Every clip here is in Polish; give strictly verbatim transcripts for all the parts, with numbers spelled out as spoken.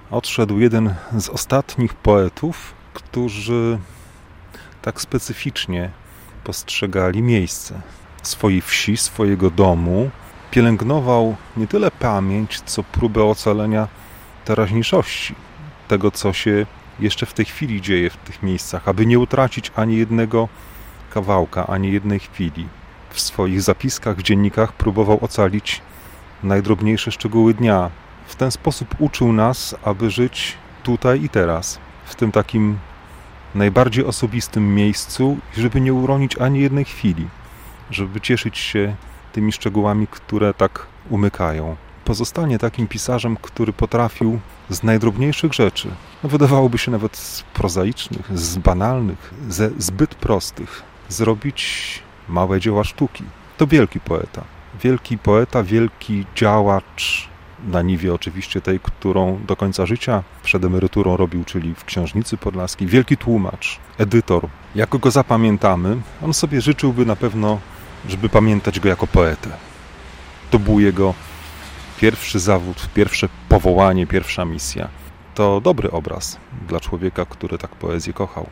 Odszedł jeden z ostatnich poetów, którzy tak specyficznie postrzegali miejsce swojej wsi, swojego domu. Pielęgnował nie tyle pamięć, co próbę ocalenia teraźniejszości, tego, co się jeszcze w tej chwili dzieje w tych miejscach, aby nie utracić ani jednego kawałka, ani jednej chwili. W swoich zapiskach, w dziennikach próbował ocalić najdrobniejsze szczegóły dnia. W ten sposób uczył nas, aby żyć tutaj i teraz, w tym takim najbardziej osobistym miejscu, i żeby nie uronić ani jednej chwili, żeby cieszyć się tymi szczegółami, które tak umykają. Pozostanie takim pisarzem, który potrafił z najdrobniejszych rzeczy, no wydawałoby się nawet z prozaicznych, z banalnych, ze zbyt prostych, zrobić małe dzieła sztuki. To wielki poeta. Wielki poeta, wielki działacz, na niwie oczywiście tej, którą do końca życia przed emeryturą robił, czyli w Książnicy Podlaskiej. Wielki tłumacz, edytor. Jak go zapamiętamy, on sobie życzyłby na pewno, żeby pamiętać go jako poetę. To był jego pierwszy zawód, pierwsze powołanie, pierwsza misja. To dobry obraz dla człowieka, który tak poezję kochał.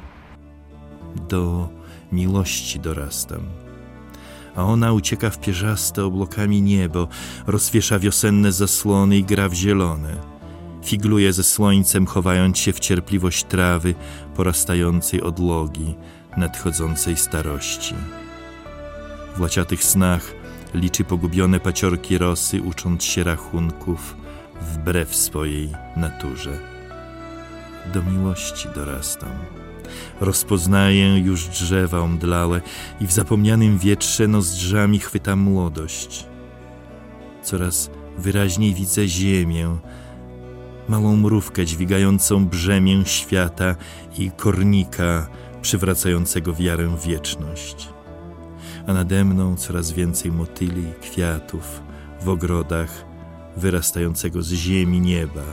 Do miłości dorastam, a ona ucieka w pierzaste oblokami niebo, rozwiesza wiosenne zasłony i gra w zielone. Figluje ze słońcem, chowając się w cierpliwość trawy porastającej odlogi nadchodzącej starości. W łaciatych snach liczy pogubione paciorki rosy, ucząc się rachunków wbrew swojej naturze. Do miłości dorastam. Rozpoznaję już drzewa omdlałe i w zapomnianym wietrze nozdrzami chwytam młodość. Coraz wyraźniej widzę ziemię, małą mrówkę dźwigającą brzemię świata i kornika przywracającego wiarę w wieczność. A nade mną coraz więcej motyli i kwiatów w ogrodach wyrastającego z ziemi nieba.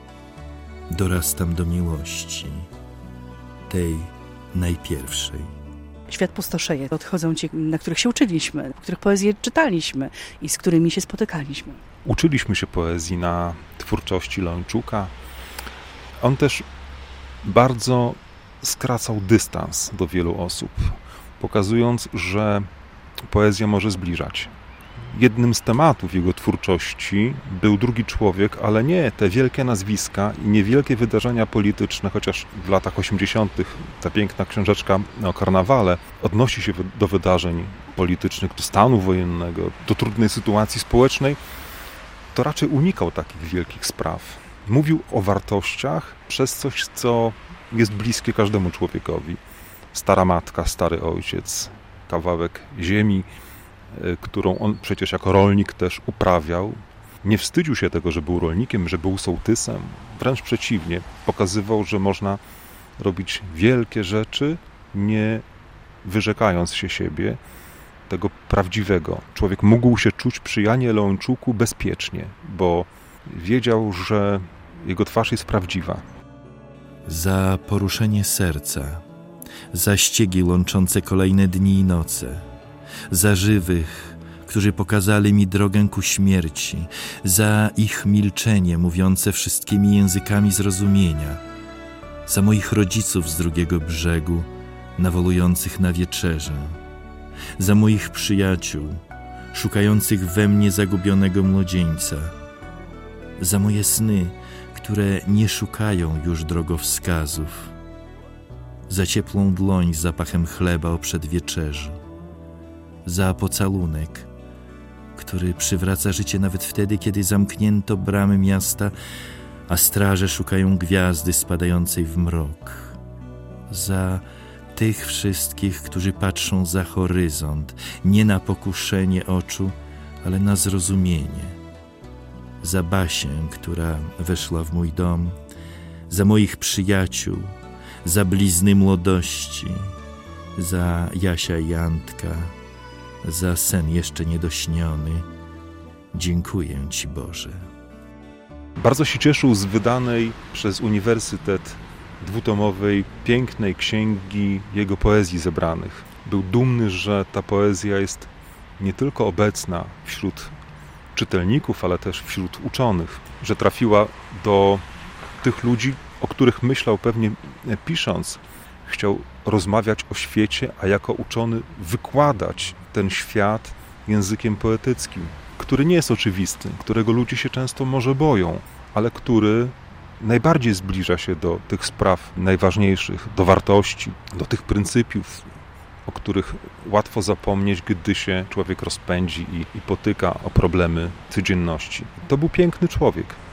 Dorastam do miłości, tej najpierwszej. Świat pustoszeje. Odchodzą ci, na których się uczyliśmy, których poezję czytaliśmy i z którymi się spotykaliśmy. Uczyliśmy się poezji na twórczości Loeńczuka. On też bardzo skracał dystans do wielu osób, pokazując, że poezja może zbliżać. Jednym z tematów jego twórczości był drugi człowiek, ale nie te wielkie nazwiska i niewielkie wydarzenia polityczne, chociaż w latach osiemdziesiątych ta piękna książeczka o karnawale odnosi się do wydarzeń politycznych, do stanu wojennego, do trudnej sytuacji społecznej, to raczej unikał takich wielkich spraw. Mówił o wartościach przez coś, co jest bliskie każdemu człowiekowi. Stara matka, stary ojciec, kawałek ziemi, którą on przecież jako rolnik też uprawiał. Nie wstydził się tego, że był rolnikiem, że był sołtysem. Wręcz przeciwnie, pokazywał, że można robić wielkie rzeczy, nie wyrzekając się siebie, tego prawdziwego. Człowiek mógł się czuć przy Janie Leończuku bezpiecznie, bo wiedział, że jego twarz jest prawdziwa. Za poruszenie serca, za ściegi łączące kolejne dni i noce, za żywych, którzy pokazali mi drogę ku śmierci, za ich milczenie mówiące wszystkimi językami zrozumienia, za moich rodziców z drugiego brzegu, nawołujących na wieczerzę, za moich przyjaciół, szukających we mnie zagubionego młodzieńca, za moje sny, które nie szukają już drogowskazów, za ciepłą dłoń z zapachem chleba o przedwieczerzy, za pocałunek, który przywraca życie nawet wtedy, kiedy zamknięto bramy miasta, a straże szukają gwiazdy spadającej w mrok, za tych wszystkich, którzy patrzą za horyzont, nie na pokuszenie oczu, ale na zrozumienie, za Basię, która weszła w mój dom, za moich przyjaciół, za blizny młodości, za Jasia i Antka, za sen jeszcze niedośniony. Dziękuję Ci, Boże. Bardzo się cieszył z wydanej przez Uniwersytet dwutomowej, pięknej księgi jego poezji zebranych. Był dumny, że ta poezja jest nie tylko obecna wśród czytelników, ale też wśród uczonych, że trafiła do tych ludzi, o których myślał pewnie pisząc. Chciał rozmawiać o świecie, a jako uczony wykładać ten świat językiem poetyckim, który nie jest oczywisty, którego ludzie się często może boją, ale który najbardziej zbliża się do tych spraw najważniejszych, do wartości, do tych pryncypiów, o których łatwo zapomnieć, gdy się człowiek rozpędzi i, i potyka o problemy codzienności. To był piękny człowiek.